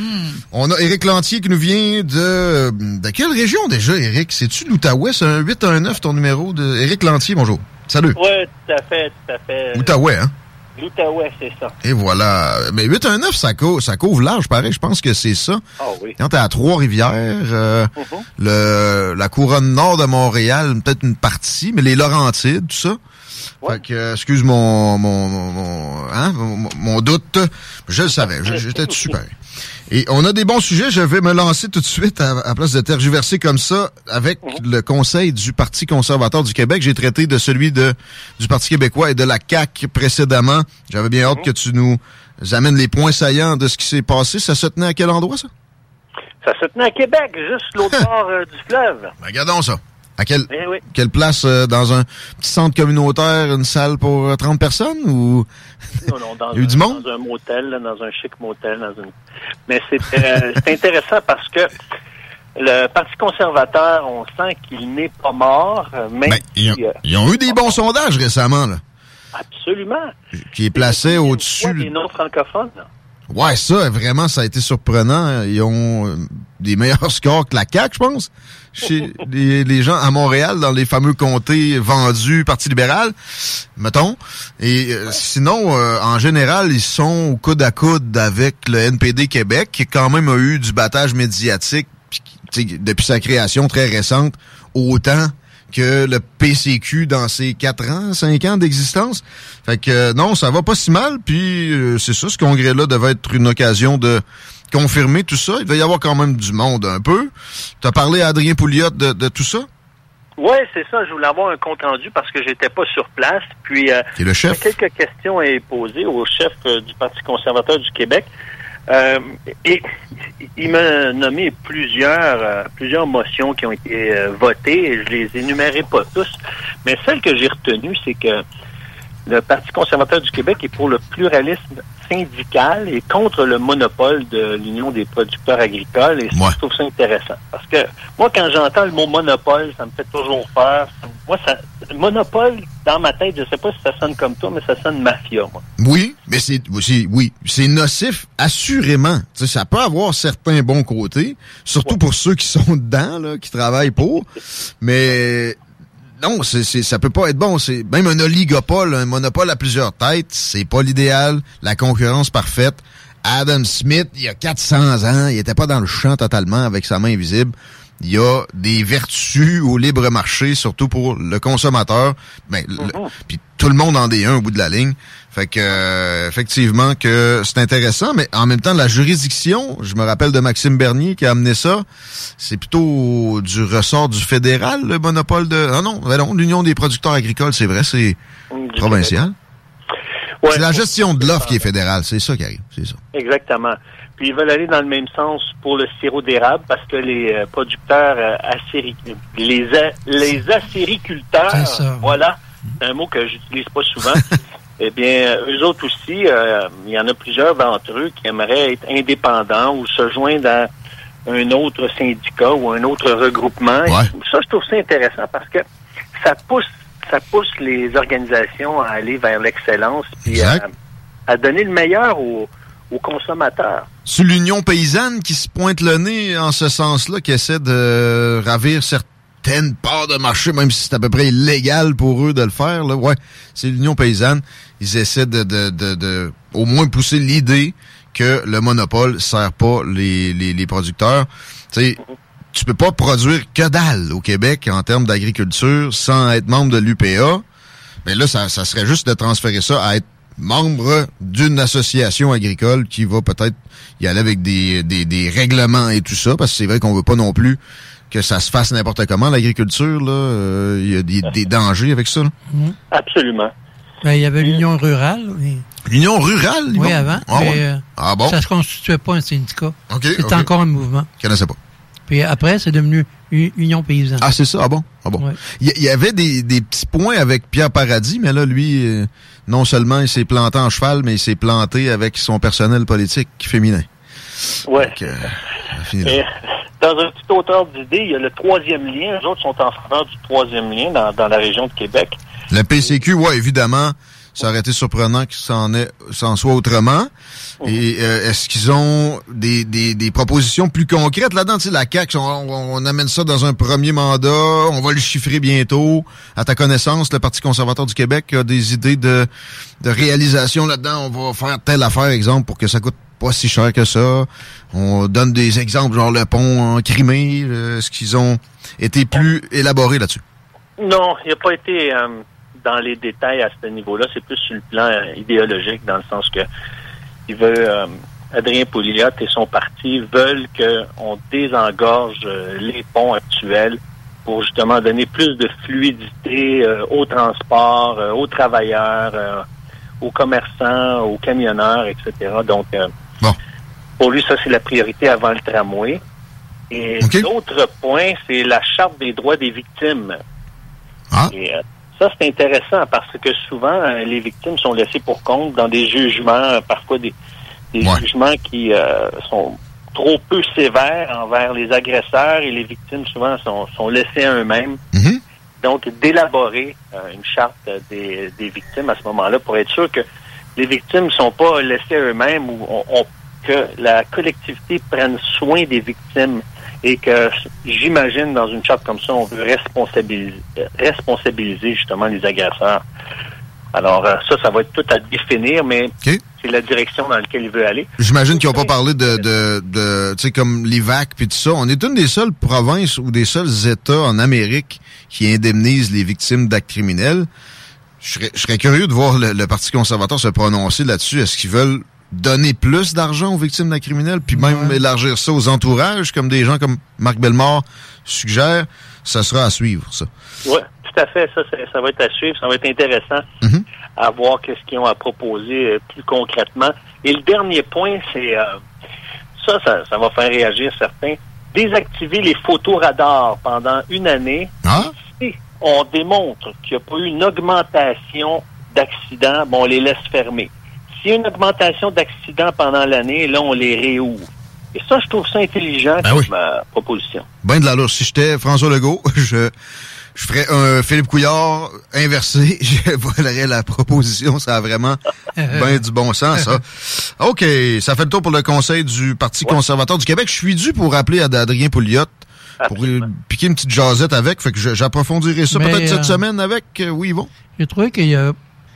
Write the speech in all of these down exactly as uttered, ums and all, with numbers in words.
Mm. On a Éric Lantier qui nous vient de... De quelle région déjà, Éric? C'est-tu l'Outaouais? C'est un huit un neuf ton numéro de... Éric Lantier, bonjour. Salut. Oui, tout à fait, tout à fait. L'Outaouais, hein? L'Outaouais, c'est ça. Et voilà. Mais huit un neuf, ça, cou- ça couvre large, pareil. Je pense que c'est ça. Ah oui. Quand t'es à Trois-Rivières, euh, Mm-hmm. le, la couronne nord de Montréal, peut-être une partie, mais les Laurentides, tout ça. Ouais. Fait que, euh, excuse mon, mon, mon, mon, hein, mon, mon doute. Je le savais. je- J'étais super. Et on a des bons sujets. Je vais me lancer tout de suite à, à place de tergiverser comme ça avec Mm-hmm. le Conseil du Parti conservateur du Québec. J'ai traité de celui de du Parti québécois et de la C A Q précédemment. J'avais bien hâte Mm-hmm. que tu nous amènes les points saillants de ce qui s'est passé. Ça se tenait à quel endroit, ça? Ça se tenait à Québec, juste l'autre bord euh, du fleuve. Ben, regardons ça. À quelle, Eh oui. quelle place? euh, dans un petit centre communautaire, une salle pour euh, trente personnes ou... Non, non, dans, Il y a eu un, du monde? dans un motel, là, dans un chic motel. Dans une... Mais c'est euh, c'est intéressant parce que le Parti conservateur, on sent qu'il n'est pas mort, même Ben, ils, ont, si, euh, ils ont eu des bons sondages récemment, là, absolument. qui est placé Soit au-dessus... des non-francophones. là. Ouais, ça, vraiment, ça a été surprenant. Ils ont euh, des meilleurs scores que la C A Q, je pense, chez les, les gens à Montréal, dans les fameux comtés vendus Parti libéral, mettons. Et euh, sinon, euh, en général, ils sont au coude à coude avec le N P D Québec, qui quand même a eu du battage médiatique puis qui, tu sais, depuis sa création très récente, autant que le P C Q dans ses quatre ans, cinq ans d'existence. Fait que euh, non, ça va pas si mal, puis euh, c'est ça, ce congrès-là devait être une occasion de confirmer tout ça. Il va y avoir quand même du monde un peu. T'as parlé à Adrien Pouliot de, de tout ça? Oui, c'est ça. Je voulais avoir un compte-rendu parce que j'étais pas sur place. Puis, euh, Qui est le chef? quelques questions à poser au chef euh, du Parti conservateur du Québec. Euh, et il m'a nommé plusieurs euh, plusieurs motions qui ont été euh, votées. Et je les énumérerai pas tous, mais celle que j'ai retenue, c'est que le Parti conservateur du Québec est pour le pluralisme syndical et contre le monopole de l'Union des producteurs agricoles. Et ça, Ouais. je trouve ça intéressant. Parce que moi, quand j'entends le mot monopole, ça me fait toujours peur. Moi, ça, monopole, dans ma tête, je sais pas si ça sonne comme toi, mais ça sonne mafia, moi. Oui, mais c'est, c'est oui, c'est nocif, assurément. Tu sais, ça peut avoir certains bons côtés, surtout Ouais. pour ceux qui sont dedans, là, qui travaillent pour. Mais non, c'est, c'est, ça peut pas être bon. C'est même un oligopole, un monopole à plusieurs têtes, c'est pas l'idéal. La concurrence parfaite. Adam Smith, il y a quatre cents ans, il était pas dans le champ totalement avec sa main invisible. Il y a des vertus au libre marché, surtout pour le consommateur. Ben, le- Mhm. puis tout le monde en est un au bout de la ligne. Fait que euh, effectivement que c'est intéressant, mais en même temps, la juridiction, je me rappelle de Maxime Bernier qui a amené ça, c'est plutôt du ressort du fédéral, le monopole de... Ah non, ben non, l'Union des producteurs agricoles, c'est vrai, c'est Du provincial. Ouais, C'est la gestion de l'offre qui est fédérale, c'est ça qui arrive, c'est ça. Exactement. Puis ils veulent aller dans le même sens pour le sirop d'érable parce que les euh, producteurs euh, acéri- les a- les acériculteurs, C'est ça. voilà, c'est un mot que j'utilise pas souvent. Eh bien, eux autres aussi, euh, il y en a plusieurs d'entre eux qui aimeraient être indépendants ou se joindre à un autre syndicat ou un autre regroupement. Ouais. Et ça, je trouve ça intéressant parce que ça pousse ça pousse les organisations à aller vers l'excellence puis à, Exact. à donner le meilleur aux, aux consommateurs. C'est l'Union paysanne qui se pointe le nez en ce sens-là, qui essaie de ravir certaines parts de marché, même si c'est à peu près illégal pour eux de le faire. Là. Ouais, c'est l'Union paysanne. Ils essaient de, de, de, de au moins pousser l'idée que le monopole sert pas les, les, les producteurs. Tu sais, tu peux pas produire que dalle au Québec en termes d'agriculture sans être membre de l'U P A. Mais là, ça, ça serait juste de transférer ça à être membre d'une association agricole qui va peut-être y aller avec des, des, des règlements et tout ça, parce que c'est vrai qu'on veut pas non plus que ça se fasse n'importe comment, l'agriculture, là. Euh, il y a des, des dangers avec ça, là. Absolument. Ben, il y avait l'Union rurale. Mais... L'Union rurale? ils Oui, vont- avant. Ah, mais, ouais. euh, Ah bon? ça se constituait pas un syndicat. OK, C'était OK. encore un mouvement. Je connaissais pas. Puis après, c'est devenu U- Union paysanne. Ah, c'est ça? Ah bon? Ah bon. Ouais. Il y, il y avait des, des petits points avec Pierre Paradis, mais là, lui, euh, non seulement il s'est planté en cheval, mais il s'est planté avec son personnel politique féminin. Ouais. Donc, euh, ça finit là. Et, dans un petit auteur d'idée, il y a le troisième lien. Les autres sont en faveur du troisième lien dans, dans la région de Québec. Le P C Q, ouais, évidemment, Ça aurait été surprenant qu'il s'en, ait, s'en soit autrement. Mmh. Et euh, est-ce qu'ils ont des, des, des propositions plus concrètes là-dedans? Tu sais, la C A Q, on, on, on amène ça dans un premier mandat, on va le chiffrer bientôt. À ta connaissance, le Parti conservateur du Québec a des idées de, de réalisation là-dedans. On va faire telle affaire, exemple, pour que ça coûte pas si cher que ça. On donne des exemples, genre le pont en Crimée. Est-ce qu'ils ont été plus élaborés là-dessus? Non, il n'a pas été euh, dans les détails à ce niveau-là. C'est plus sur le plan euh, idéologique, dans le sens que il veut, euh, Adrien Pouliot et son parti veulent qu'on désengorge euh, les ponts actuels pour justement donner plus de fluidité euh, au transport, euh, aux travailleurs, euh, aux commerçants, aux camionneurs, et cetera. Donc, euh, bon. Pour lui, ça, c'est la priorité avant le tramway. Et okay. L'autre point, c'est la Charte des droits des victimes. Ah. Et, euh, ça, c'est intéressant parce que souvent, euh, les victimes sont laissées pour compte dans des jugements, euh, parfois des, des ouais. jugements qui euh, sont trop peu sévères envers les agresseurs et les victimes, souvent, sont, sont laissées à eux-mêmes. Mm-hmm. Donc, d'élaborer euh, une charte des, des victimes à ce moment-là pour être sûr que les victimes ne sont pas laissées à eux-mêmes ou on, on, que la collectivité prenne soin des victimes. Et que, j'imagine, dans une charte comme ça, on veut responsabiliser, responsabiliser justement les agresseurs. Alors, euh, ça, ça va être tout à définir, mais okay. c'est la direction dans laquelle il veut aller. J'imagine qu'ils n'ont pas parlé de, de, de tu sais, comme l'I V A C puis tout ça. On est une des seules provinces ou des seuls États en Amérique qui indemnisent les victimes d'actes criminels. Je serais, je serais curieux de voir le, le Parti conservateur se prononcer là-dessus. Est-ce qu'ils veulent donner plus d'argent aux victimes d'actes criminels, puis même ouais. élargir ça aux entourages, comme des gens comme Marc Bellemare suggèrent? Ça sera à suivre, ça. Oui, tout à fait. Ça, ça, ça va être à suivre. Ça va être intéressant mm-hmm. à voir qu'est-ce qu'ils ont à proposer euh, plus concrètement. Et le dernier point, c'est... Euh, ça, ça, ça va faire réagir certains. Désactiver les photos radars pendant une année. Ah? Si on démontre qu'il n'y a pas eu une augmentation d'accidents, bon, on les laisse fermer. S'il y a une augmentation d'accidents pendant l'année, là, on les réouvre. Et ça, je trouve ça intelligent ben comme oui. euh, proposition. Ben de l'allure. Si j'étais François Legault, je, je ferais un Philippe Couillard inversé. Je volerais la proposition. Ça a vraiment ben du bon sens, ça. OK. Ça fait le tour pour le Conseil du Parti ouais. conservateur du Québec. Je suis dû pour rappeler à Adrien Pouliot pour piquer une petite jasette avec. Fait que j'approfondirai ça Mais, peut-être euh, cette semaine avec euh, où ils vont. J'ai trouvé qu'il y a...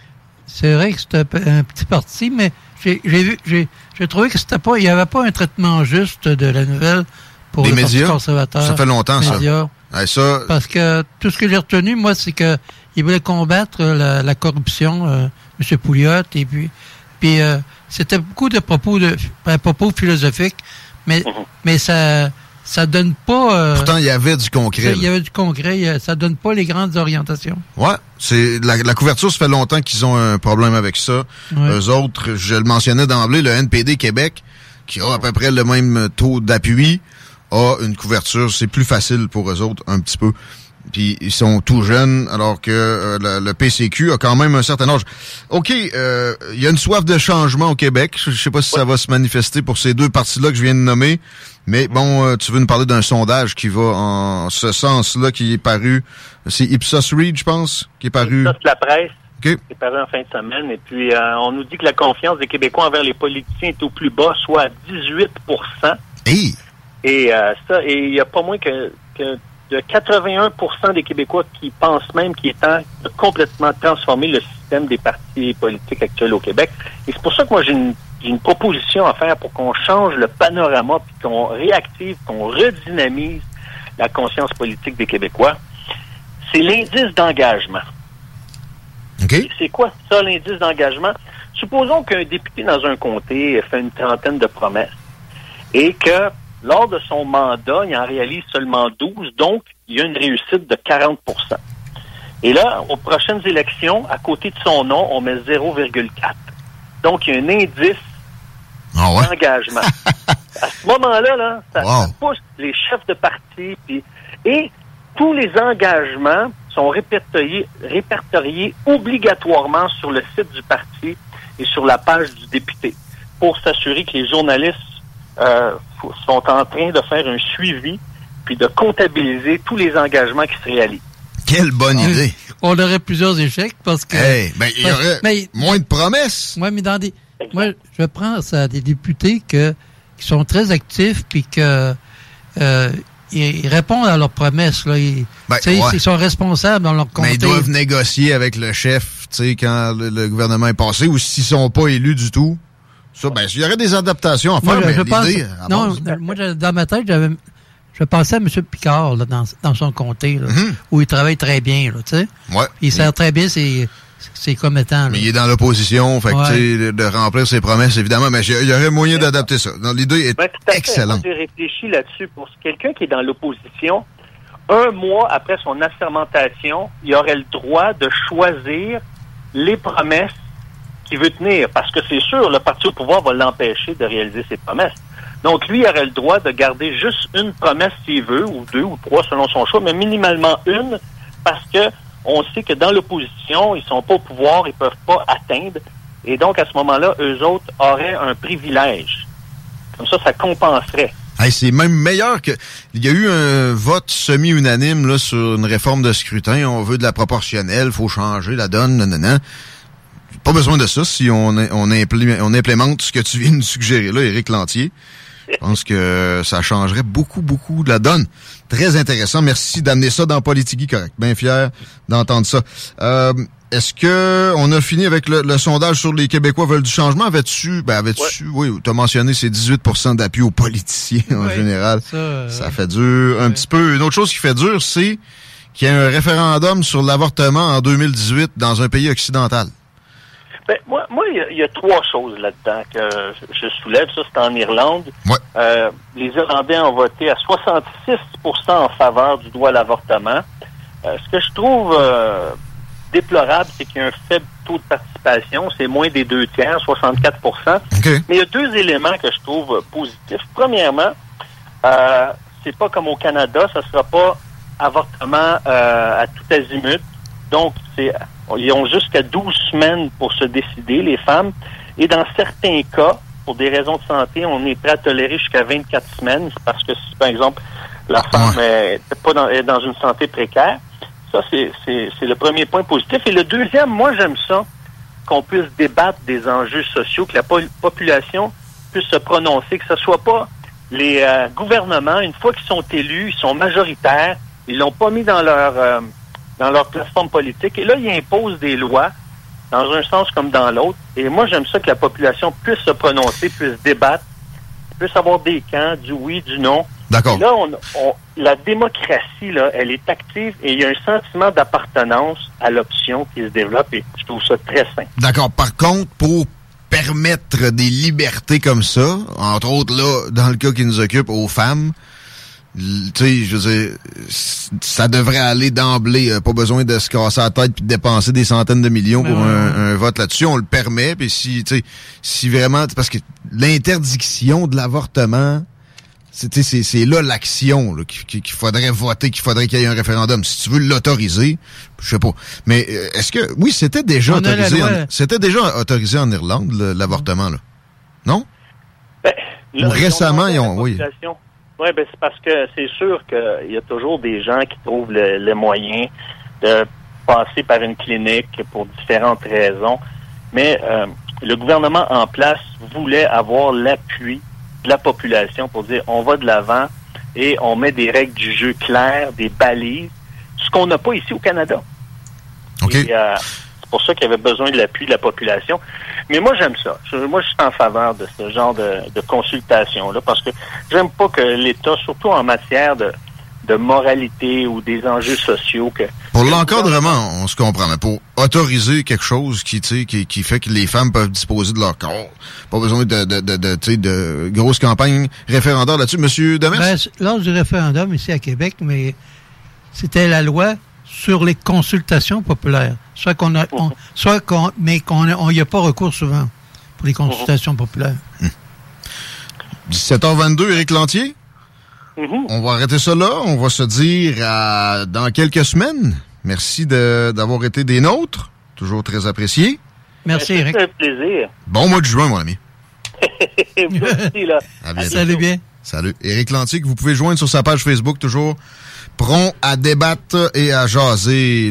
C'est vrai que c'était un petit parti, mais j'ai, j'ai vu, j'ai, j'ai trouvé que c'était pas, il n'y avait pas un traitement juste de la nouvelle pour les le médias, Parti conservateur. Ça fait longtemps, médias. ça. Ouais, ça. Parce que tout ce que j'ai retenu, moi, c'est que il voulait combattre la, la corruption, euh, M. Pouliot, et puis, puis euh, c'était beaucoup de propos de, un propos philosophiques, mais, mm-hmm. mais ça, ça donne pas. Euh, Pourtant, il y avait du concret. Il y avait du concret. Ça donne pas les grandes orientations. Ouais, c'est la, la couverture. Ça fait longtemps qu'ils ont un problème avec ça. Ouais. Eux autres, je le mentionnais d'emblée, le N P D Québec, qui a à peu près le même taux d'appui, a une couverture. C'est plus facile pour eux autres, un petit peu. Puis ils sont tout jeunes, alors que euh, le, le P C Q a quand même un certain âge. OK, il euh, y a une soif de changement au Québec. Je, je sais pas si ouais. ça va se manifester pour ces deux partis-là que je viens de nommer. Mais bon, euh, tu veux nous parler d'un sondage qui va en ce sens-là, qui est paru... C'est Ipsos Reid, je pense, qui est paru... Ipsos La Presse, okay. qui est paru en fin de semaine. Et puis, euh, on nous dit que la confiance des Québécois envers les politiciens est au plus bas, soit à dix-huit pour cent. Hey. Et euh, ça, et il y a pas moins que... que de quatre-vingt-un pour cent des Québécois qui pensent même qu'il est temps de complètement transformer le système des partis politiques actuels au Québec. Et c'est pour ça que moi, j'ai une, j'ai une proposition à faire pour qu'on change le panorama, puis qu'on réactive, qu'on redynamise la conscience politique des Québécois. C'est l'indice d'engagement. Okay. C'est quoi ça, l'indice d'engagement? Supposons qu'un député dans un comté fait une trentaine de promesses et que lors de son mandat, il en réalise seulement douze, donc il y a une réussite de quarante pour cent. Et là, aux prochaines élections, à côté de son nom, on met zéro virgule quatre. Donc, il y a un indice oh ouais? d'engagement. À ce moment-là, là, ça, wow. ça pousse les chefs de parti, puis, et tous les engagements sont répertoriés, répertoriés obligatoirement sur le site du parti et sur la page du député pour s'assurer que les journalistes Euh, sont en train de faire un suivi puis de comptabiliser tous les engagements qui se réalisent. OK. Quelle bonne idée! On aurait plusieurs échecs parce que... Hey, ben, il y aurait mais, moins de promesses. Oui, mais dans des... Moi, je pense à des députés que, qui sont très actifs puis que euh, ils, ils répondent à leurs promesses. Là. Ils, ben, ouais. ils sont responsables dans leur comté. Mais ils doivent négocier avec le chef quand le, le gouvernement est passé ou s'ils sont pas élus du tout. Ça, ben, il y aurait des adaptations à faire, moi, je, mais je l'idée... Pense, non, base, moi, dans ma tête, j'avais... Je pensais à M. Picard là, dans, dans son comté, là, mm-hmm. où il travaille très bien. Là, tu sais. Ouais. Il sert oui. très bien ses, ses commettants. Là. Mais il est dans l'opposition, fait ouais. que, de remplir ses promesses, évidemment, mais il y aurait moyen d'adapter ça. Donc, l'idée est ben, excellente. J'ai réfléchi là-dessus. Pour quelqu'un qui est dans l'opposition, un mois après son assermentation, il aurait le droit de choisir les promesses qu'il veut tenir. Parce que c'est sûr, le parti au pouvoir va l'empêcher de réaliser ses promesses. Donc, lui, il aurait le droit de garder juste une promesse s'il veut, ou deux, ou trois, selon son choix, mais minimalement une, parce que on sait que dans l'opposition, ils sont pas au pouvoir, ils peuvent pas atteindre, et donc, à ce moment-là, eux autres auraient un privilège. Comme ça, ça compenserait. Hey, c'est même meilleur que... Il y a eu un vote semi-unanime là, sur une réforme de scrutin. On veut de la proportionnelle, faut changer la donne, non, non, non. Pas besoin de ça si on, on, implé, on implémente ce que tu viens de nous suggérer là, Éric Lantier. Je pense que ça changerait beaucoup, beaucoup de la donne. Très intéressant. Merci d'amener ça dans Politigui Correct. Bien fier d'entendre ça. Euh, est-ce que on a fini avec le, le sondage sur les Québécois veulent du changement? Avais-tu, ben avais-tu, ouais. oui, tu as mentionné ces dix-huit pour cent d'appui aux politiciens en oui, général. Ça, euh, ça fait dur un ouais. petit peu. Une autre chose qui fait dur, c'est qu'il y a un référendum sur l'avortement en deux mille dix-huit dans un pays occidental. Ben, moi, moi, il y, y a trois choses là-dedans que je soulève. Ça, c'est en Irlande. Ouais. Euh, les Irlandais ont voté à soixante-six pour cent en faveur du droit à l'avortement. Euh, ce que je trouve euh, déplorable, c'est qu'il y a un faible taux de participation. C'est moins des deux tiers, soixante-quatre pour cent. Okay. Mais il y a deux éléments que je trouve positifs. Premièrement, euh, c'est pas comme au Canada, ça sera pas avortement euh, à tout azimut. Donc, c'est ils ont jusqu'à douze semaines pour se décider, les femmes. Et dans certains cas, pour des raisons de santé, on est prêt à tolérer jusqu'à vingt-quatre semaines. Parce que si, par exemple, la femme est, pas dans, est dans une santé précaire, ça, c'est, c'est, c'est le premier point positif. Et le deuxième, moi, j'aime ça, qu'on puisse débattre des enjeux sociaux, que la po- population puisse se prononcer, que ce soit pas les euh, gouvernements, une fois qu'ils sont élus, ils sont majoritaires, ils l'ont pas mis dans leur... Euh, dans leur plateforme politique. Et là, ils imposent des lois dans un sens comme dans l'autre. Et moi, j'aime ça que la population puisse se prononcer, puisse débattre, puisse avoir des camps, du oui, du non. D'accord. Et là, on, on, la démocratie, là, elle est active et il y a un sentiment d'appartenance à l'option qui se développe et je trouve ça très sain. D'accord. Par contre, pour permettre des libertés comme ça, entre autres, là, dans le cas qui nous occupe, aux femmes, tu sais, je veux dire, ça devrait aller d'emblée. Pas besoin de se casser la tête puis de dépenser des centaines de millions pour un, un vote là-dessus. On le permet. Puis si, tu sais, si vraiment, parce que l'interdiction de l'avortement, c'est, c'est, c'est là l'action là, qu'il, qu'il faudrait voter, qu'il faudrait qu'il y ait un référendum. Si tu veux l'autoriser, je sais pas. Mais est-ce que, oui, c'était déjà On autorisé. En, c'était déjà autorisé en Irlande l'avortement là, non? Ben, là, Ou récemment, ils ont, oui. Oui, ben c'est parce que c'est sûr qu'il y a toujours des gens qui trouvent le, le moyen de passer par une clinique pour différentes raisons. Mais euh, le gouvernement en place voulait avoir l'appui de la population pour dire on va de l'avant et on met des règles du jeu claires, des balises, ce qu'on n'a pas ici au Canada. OK. Et, euh, c'est pour ça qu'il y avait besoin de l'appui de la population. Mais moi, j'aime ça. Je, moi, je suis en faveur de ce genre de, de consultation-là parce que j'aime pas que l'État, surtout en matière de, de moralité ou des enjeux sociaux... que Pour l'encadrement, on se comprend, mais pour autoriser quelque chose qui, tu sais, qui, qui fait que les femmes peuvent disposer de leur corps, pas besoin de, de, de, de, tu sais, de grosses campagnes référendaires là-dessus. Monsieur Demers? Ben, lors du référendum ici à Québec, mais c'était la loi sur les consultations populaires. Soit qu'on a, on, soit qu'on, mais qu'on n'y a pas recours souvent pour les consultations populaires. Hum. dix-sept heures vingt-deux, Éric Lantier. Mm-hmm. On va arrêter ça là. On va se dire à, dans quelques semaines. Merci de, d'avoir été des nôtres. Toujours très apprécié. Merci, Éric. C'est un plaisir. Bon mois de juin, mon ami. Merci, là. À bientôt. Salut bien. Salut. Éric Lantique, vous pouvez joindre sur sa page Facebook, toujours prompt à débattre et à jaser.